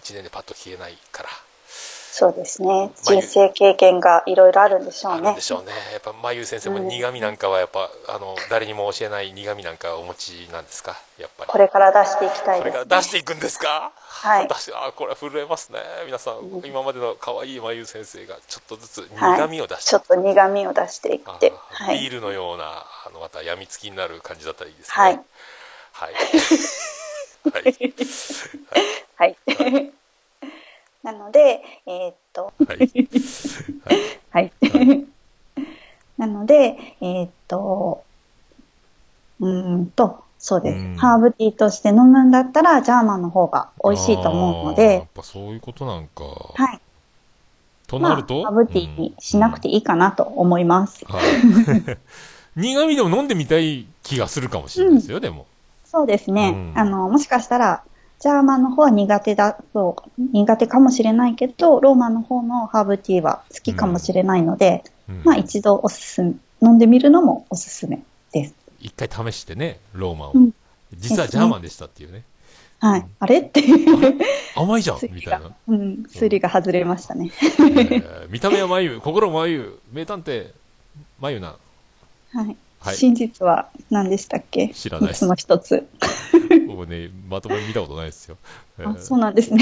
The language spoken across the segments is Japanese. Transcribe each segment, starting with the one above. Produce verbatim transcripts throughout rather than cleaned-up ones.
ちねんでパッと消えないから。 そうですね。人生経験がいろいろあるんでしょうね。 あるんでしょうね。やっぱまゆ先生も苦味なんかはやっぱ、うん、あの誰にも教えない苦味なんかお持ちなんですか、やっぱり。 これから出していきたいですね。 これから出していくんですか。 はい。 私あこれは震えますね。皆さん、うん、今までの可愛いまゆ先生がちょっとずつ苦味を出して、 はい、ちょっと苦味を出していって、 はい、ビールのようなあのまた病みつきになる感じだったらいいですね。 はい。 はい。はい。 はい。はい。なので、えー、っと、はい。はい。なので、えー、っと、うーんと、そうです。ハーブティーとして飲むんだったら、ジャーマンの方が美味しいと思うので。 やっぱそういうことなんか。 はい。 となると、 まあ、ハーブティーにしなくていいかなと思います。 うんうん、はい。苦味でも飲んでみたい気がするかもしれないですよ、うん、でも。 そうですね。うん、あの、もしかしたら、ジャーマンの方は苦手だと、苦手かもしれないけど、ローマンの方のハーブティーは好きかもしれないので、うん、まあ一度おすすめ、飲んでみるのもおすすめです。 一回試してね、ローマンを。うん、実はジャーマンでしたっていうね。 はい。あれって甘いじゃんみたいな。 うん。推理が外れましたね。 えー、見た目は眉、心も眉、名探偵、眉な。 はい。はい、真実は何でしたっけ。 知らないです。 いつも一つ。 僕ね、まともに見たことないですよ。 えー、あ、そうなんですね。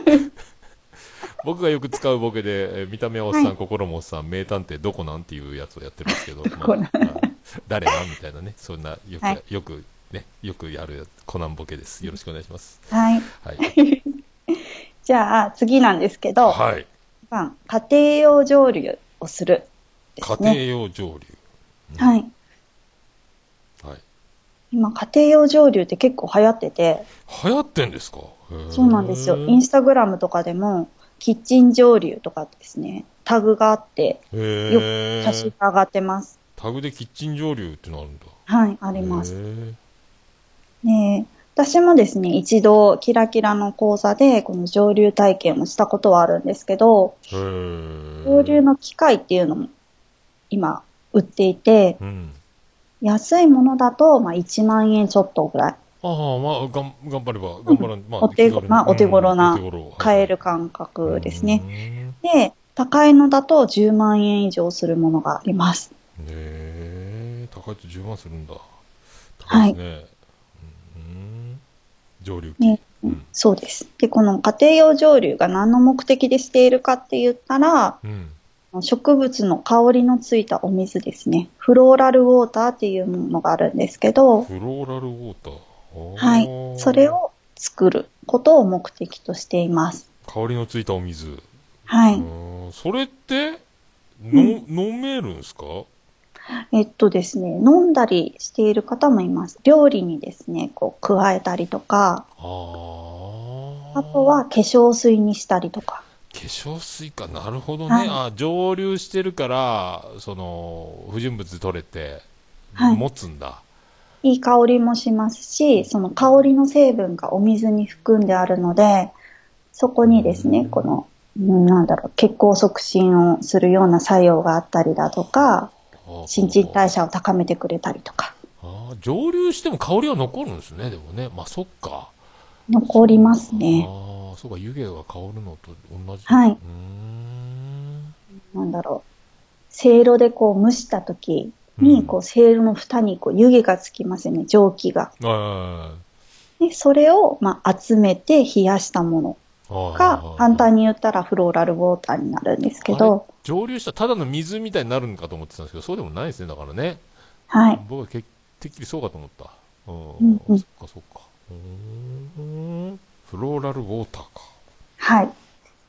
僕がよく使うボケで、えー、見た目はおっさん、はい、心もおっさん、名探偵どこなんっていうやつをやってるんですけど、まあ、誰なんみたいなね、そんなよく、はい、よくね、よくやるコナンボケです。よろしくお願いします。 はい。はい、じゃあ次なんですけど、 はい、 家庭用蒸留をするですね。 家庭用蒸留、 うん、はい。はい。今家庭用蒸留って結構流行ってて。 流行ってんですか。 そうなんですよ。インスタグラムとかでもキッチン蒸留とかですね、タグがあってよく写真が上がってます。 タグでキッチン蒸留ってのあるんだ。 はい、あります。ね、私もですね、一度キラキラの講座でこの蒸留体験をしたことはあるんですけど、蒸留の機械っていうのも今売っていて、うん、安いものだとまあいちまんえんちょっとぐらい。 ああ、まあ、がん頑張れば、頑張ら、うん、まあ、 お手ご、まあ、お手頃な、買える感覚ですね。で、高いのだとじゅうまんえん以上するものがあります。 へえ、高いとじゅうまんするんだ。高いですね。はい、うん蒸留機、 ね、うん。そうです。で、この家庭用蒸留が何の目的でしているかって言ったら、うん、植物の香りのついたお水ですね。フローラルウォーターっていうものがあるんですけど、 フローラルウォーター。 はい。それを作ることを目的としています。 香りのついたお水。 はい。 それって、の、うん、飲めるんですか？ えっとですね、飲んだりしている方もいます。料理にですね、こう、加えたりとか、あ, あとは化粧水にしたりとか。 化粧水か、なるほどね。はい、あ、蒸留してるから、その、不純物取れて、持つんだ。はいいい香りもしますし、その香りの成分がお水に含んであるので、そこにですね、この、なんだろう、血行促進をするような作用があったりだとか、新陳代謝を高めてくれたりとか。 ああ、蒸留しても香りは残るんですね、でもね。まあ、そっか。 残りますね。 ああ、そうか、湯気が香るのと同じ。 はい。 うーん。 なんだろう。せいろでこう蒸したときに、こう、せいろの蓋にこう湯気がつきますよね、蒸気が。で、それを、まあ、集めて冷やしたものが、簡単に言ったらフローラルウォーターになるんですけど。 蒸留したただの水みたいになるのかと思ってたんですけど、そうでもないですね、だからね。 はい。 僕はてっきりそうかと思った。うん、うん、そっかそっか。うん。フローラルウォーターか。 はい。うん。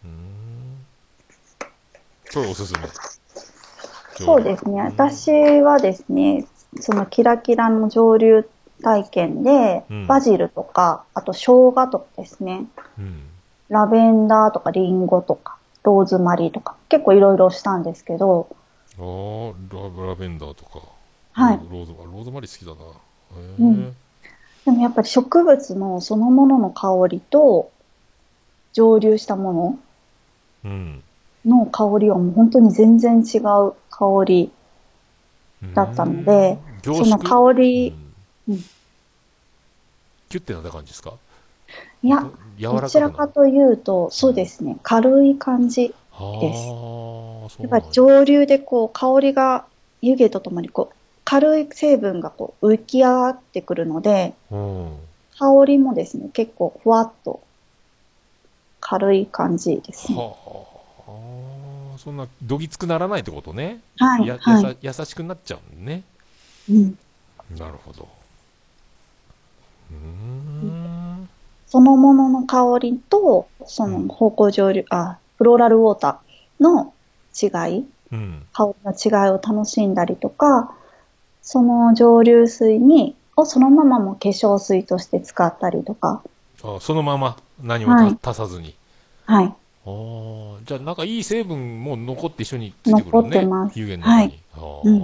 これおすすめ。 そうですね。私はですね、そのキラキラの蒸留体験で、うん、バジルとか、あと生姜とかですね、うん、ラベンダーとかリンゴとか、ローズマリーとか、結構いろいろしたんですけど。 ああ、ラ, ラベンダーとか。 はい。 ローズローズマリー好きだな。へうん。でもやっぱり植物のそのものの香りと、蒸留したものの香りはもう本当に全然違う香りだったので、その香り、 うんうん、キュッてなった感じですか？ いや、どちらかというと、そうですね、軽い感じです。やっぱり上流でこう、香りが湯気とともにこう、軽い成分がこう浮き上がってくるので、うん、香りもですね、結構ふわっと軽い感じですね。はあ、そんなどぎつくならないってことね。 はい、 や、 はい、 やさ優しくなっちゃうんね。 うん。 なるほど。うーん。 そのものの香りと、その芳香蒸留、うん、あ、フローラルウォーターの違い、うん、香りの違いを楽しんだりとか、その蒸留水に、をそのままも化粧水として使ったりとか。 あ、そのまま何も、はい、足さずに。 はい。 ああ、じゃあなんかいい成分も残って一緒についてくるね。 残ってます。 湯気の中に。 はい。うん、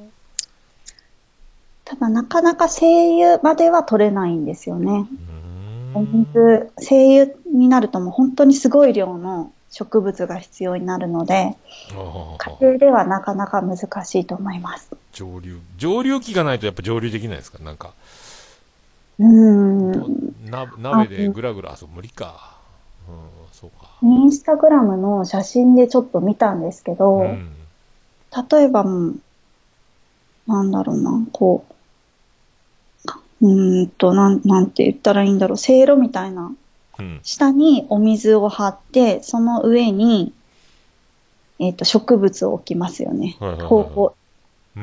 ただなかなか精油までは取れないんですよね。お水、精油になるともう本当にすごい量の植物が必要になるので、家庭ではなかなか難しいと思います。 蒸留。蒸留機がないとやっぱ蒸留できないですか、なんか。 うーん。 な鍋でぐらぐら、あ、そう、無理か。うん、そうか。 インスタグラムの写真でちょっと見たんですけど、うん、例えばもう、なんだろうな、こう、うーんと、なん、なんて言ったらいいんだろう、せいろみたいな。うん、下にお水を張って、その上に、えっと、植物を置きますよね。はいはいはい、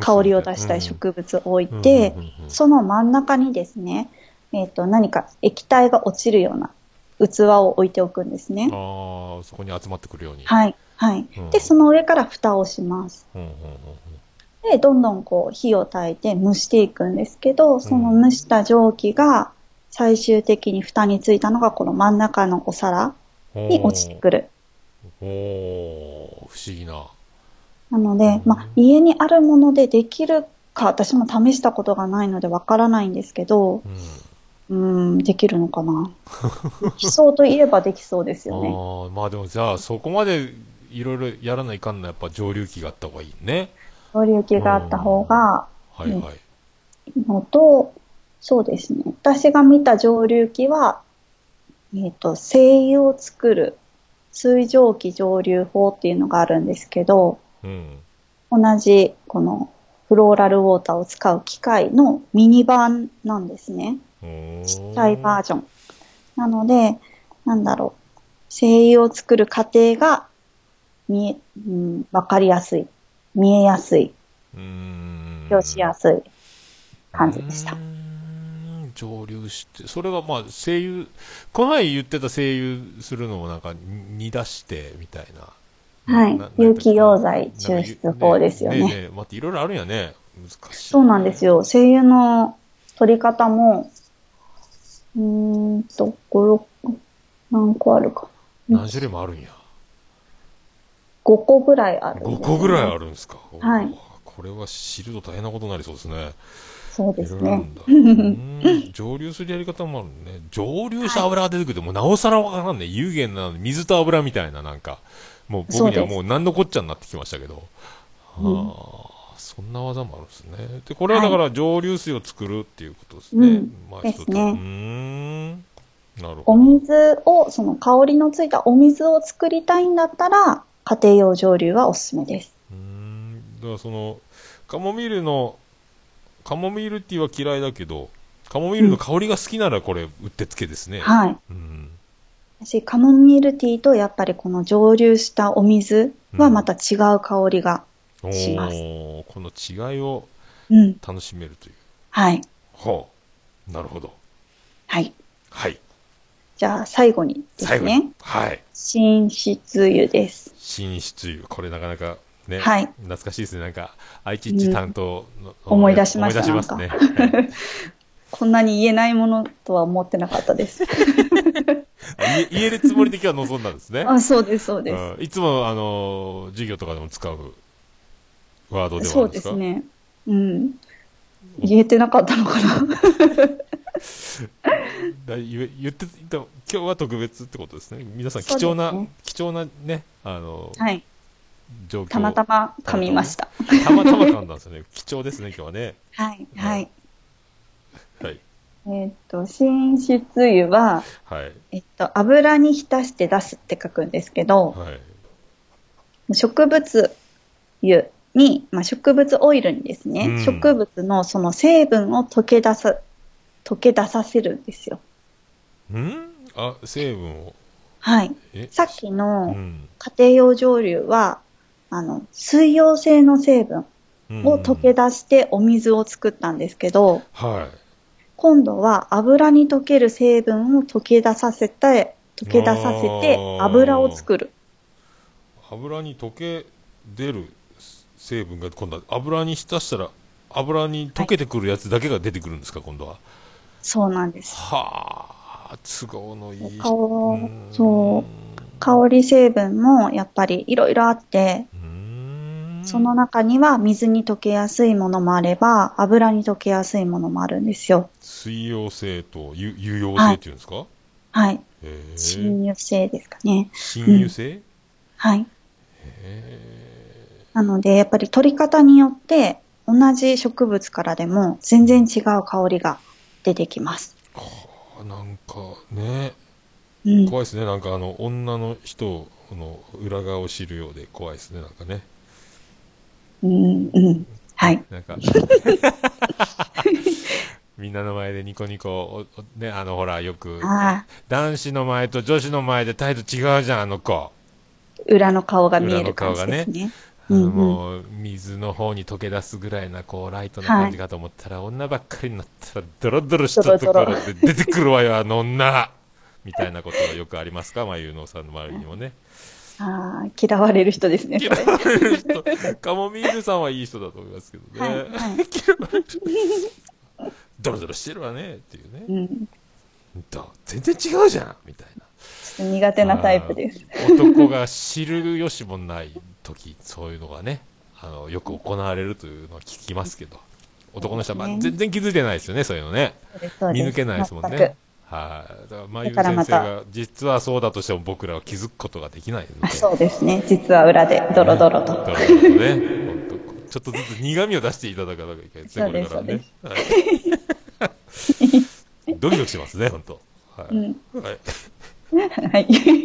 香りを出したい植物を置いて、その真ん中にですね、えっと、何か液体が落ちるような器を置いておくんですね。 ああ、そこに集まってくるように。 はい、はい。うん、で、その上から蓋をします。うんうんうん、で、どんどんこう火を焚いて蒸していくんですけど、その蒸した蒸気が最終的に蓋についたのがこの真ん中のお皿に落ちてくる。 おー、不思議な。 なので、まあ、家にあるものでできるか、私も試したことがないのでわからないんですけど、うん、うーん、できるのかな。できそうといえばできそうですよね。 あ、まあでもじゃあそこまでいろいろやらないかんのはやっぱ蒸留機があった方がいいね。 蒸留機があった方がいいのと、そうですね。私が見た蒸留機は、えっと、精油を作る水蒸気蒸留法っていうのがあるんですけど、うん、同じこのフローラルウォーターを使う機械のミニ版なんですね。ちっちゃいバージョン。なので、なんだろう。精油を作る過程が見え、うん、わかりやすい。見えやすい。表しやすい感じでした。 蒸留して、それがまあ精油、この前言ってた精油するのもなんか煮出してみたいな。 はい。有機溶剤抽出法ですよね。ねえねえ、待って、いろいろあるんやね。難しい。 そうなんですよ。精油の取り方も、うーんと、ご、ろく、何個あるかな。何種類もあるんや。 ごこぐらいあるんです、 ね。ごこぐらいあるんですか。 はい。 これは知ると大変なことになりそうですね。 そうですね。 蒸留するやり方もあるね。蒸留した油が出てくると、もうなおさらわからんね。有限な水と油みたいな、なんか。もう僕にはもう何のこっちゃになってきましたけど。はあ、そんな技もあるんですね。で、これはだから蒸留水を作るっていうことですね。はい、まあ、 ですね。 うーん。なるほど。 お水を、その香りのついたお水を作りたいんだったら、家庭用蒸留はおすすめです。 うーん。だからその、カモミールの、カモミールティーは嫌いだけど、カモミールの香りが好きならこれ、うってつけですね。 はい。うん。私、カモミールティーとやっぱりこの蒸留したお水はまた違う香りがします。うん、 おこの違いを楽しめるという。うん、 はい。 はあ、なるほど。 はい。 はい。 じゃあ最後にですね。 はい。 寝室湯です。 寝室湯。これなかなかね、 はい、 懐かしいですね。なんか、愛知っち担当の、 うん、思い出しました。 思い出しますね。 はい、こんなに言えないものとは思ってなかったです。 言えるつもりで今日は臨んだんですね。 あ、そうです、そうです、 うん。いつも、あの、授業とかでも使うワードではあるんですか？ そうですね。うん。言えてなかったのかな。 だ言言って今日は特別ってことですね。皆さん貴重な、ね、貴重なね、あの、 はい、 状況たまたま噛みました。 たまたま噛んだんですよね。貴重ですね、今日はね。 はい、はい。 はい。 えっと、浸出油は、 はい。 えっと、油に浸して出すって書くんですけど、 はい。 植物油に、まあ、植物オイルにですね、 うん。 植物のその成分を溶け出さ、溶け出させるんですよ。 んあ、成分を。 はい。 え、 さっきのうん。 家庭用蒸留は、あの、水溶性の成分うん。うを溶けん。 出してお水を作ったんですけど、 は今度は油に溶ける成分を溶け出させて、溶い。 け出させて油をあ作る。 あ。油に溶け出る成分が今度は油に浸したら油にはい。 溶けてくるやつだけが出てくるんですか、今度は。 そうなんです。 はあ、都合のいい。うー香、そう、 ん。 香り成分もやっぱりいろいろあって、 うーん。 その中には水に溶けやすいものもあれば、油に溶けやすいものもあるんですよ。 水溶性と有有溶性っはい。 ていうんですか？ はい。 へえ。 浸油性ですかね。う新油ん。 性。 はい。 へなので、やっぱり取り方によって、同じ植物からでも全然違う香りが出てきます。 え。なんかね、 うん。 怖いですね。なんかあの女の人の裏側を知るようで怖いですね。なんかね。 うん、うん。はね、 い。 なんかみんなの前でニコニコおおね、あのほらよくああ、 男子の前と女子の前で態度違うじゃん、あの子。 裏の顔が見裏のえる感顔がね。 じですね。 あのうん、うん。 もう水の方に溶け出すぐらいなこうライトなはい。 感じかと思ったら、女ばっかりになったらドロドロしたドロドロ。 ところで出てくるわよ、あの女みたいなことはよくありますか、まゆうのさんの周りにもね。 ああ、嫌われる人ですね、それ。 嫌われる人、カモミールさんはいい人だと思いますけどはい、 ね。 はい。 嫌われる、ドロドロしてるわねっていうね。 うん。 と全然違うじゃんみたいな。 ちょっと苦手なタイプあです。 男が知る由もない時、そういうのがね、あのよく行われるというのは聞きますけど、 そう男の人は、まあ、 ですね。 全然気づいてないですよね、そういうのね。 そうです、そうです。 見抜けないですもんね。 全く。 はい、だからまだゆうからまた、 先生が実はそうだとしても僕らは気づくことができないのあ、 で、 そうですね。実は裏で、ドロね、 ドロと。 ドロドロとね、本当ちょっとずつ苦味を出していただかなきゃいけないですね、 そうです、 これからね。 そうです。 はい、ドキドキしますね、本当。はうん。 い。はい。 はい。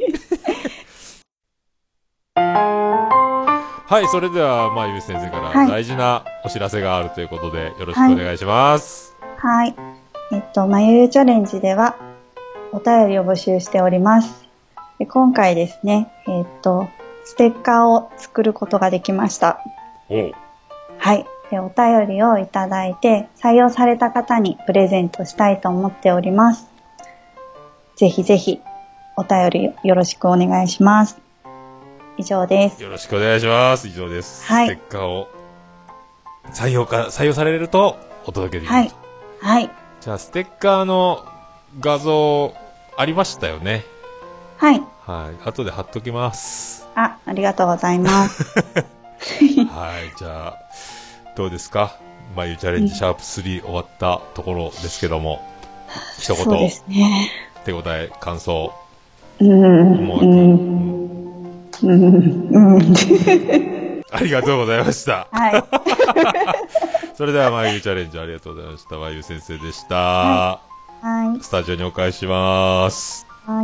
はい、それでは、まあ、ゆう先生からはい。 大事なお知らせがあるということで、よろしくはい。 お願いします。 はい。えっと、まゆゆチャレンジでは、お便りを募集しております。で今回ですね、えっと、ステッカーを作ることができました。 おう。 はい。でお便りをいただいて、採用された方にプレゼントしたいと思っております。ぜひぜひ、お便りよろしくお願いします。以上です。 よろしくお願いします。以上です。ステはい。 ッカーを採用か、採用されるとお届けできはい。 ると。 はい。 じゃあ、ステッカーの画像ありましたよね。 はい。 はい。後で貼っときます。 あ、ありがとうございます。 はい。じゃあ、どうですか、まゆチャレうん、 ンジシャープスリー終わったところですけども、一そうで言、 すね。 手応え、感想、 うん、 思惑、 ううん、 ん、うん、うん。 ありがとうございました。 はい。 それでは、まゆチャレンジありがとうございました。まゆ先生でしはい。 た。 はい。 スタジオにお返しします。 はい。